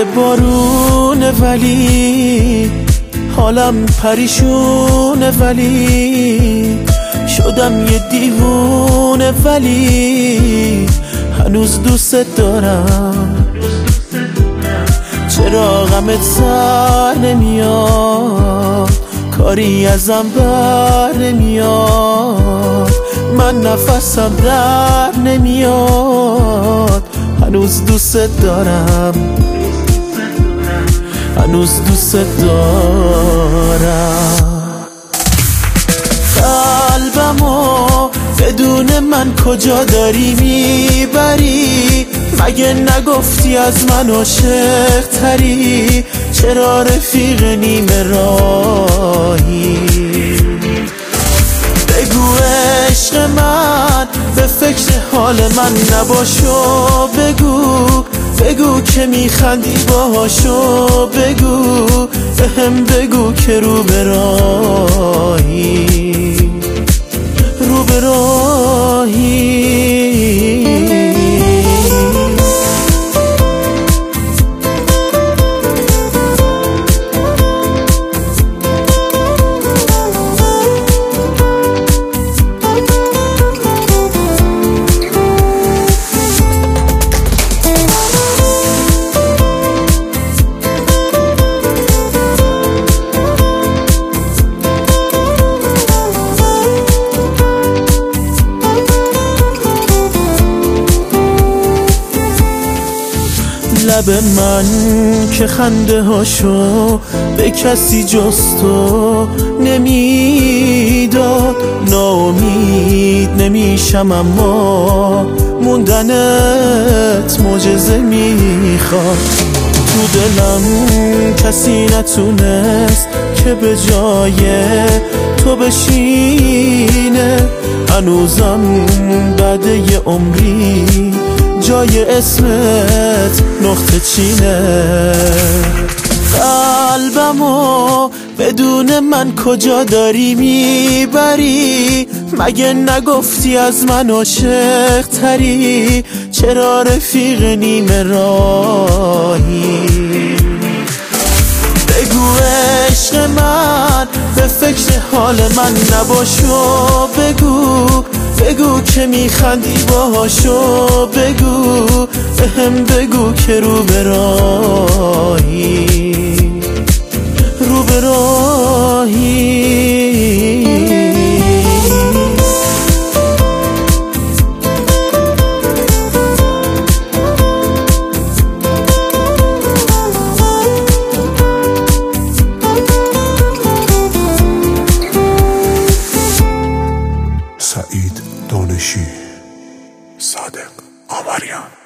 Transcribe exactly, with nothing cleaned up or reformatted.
بارونه ولی حالم پریشونه، ولی شدم یه دیوونه، ولی هنوز دوست دارم. چرا غمت سر نمیاد، کاری ازم بر نمیاد، من نفسم در نمیاد، هنوز دوست دارم، هنوز دوست دارم. قلبمو بدون من کجا داری میبری؟ مگه نگفتی از من عاشق تری؟ چرا رفیق نیمه راهی؟ بگو عشق من به فکر حال من نباشو، بگو بگو که میخندی باهاشو، بگو بهم بگو که رو به راهی، رو به راهی. لب من که خنده هاشو به کسی جز تو نمیداد، ناامید نمیشم اما موندنت معجزه میخواد. تو دلم کسی نتونست که به جای تو بشینه، هنوزم بعد یه عمری جای اسمت نقطه چینه. قلبمو بدون من کجا داری میبری؟ مگه نگفتی از من عاشق تری؟ چرا رفیق نیمه راهی؟ بگو عشق من به فکر حال من نباشو، بگو بگو که میخندی باهاشو، بگو بهم بگو که رو به راهی، رو به راهی. سعید دانشی، صادق آمریان.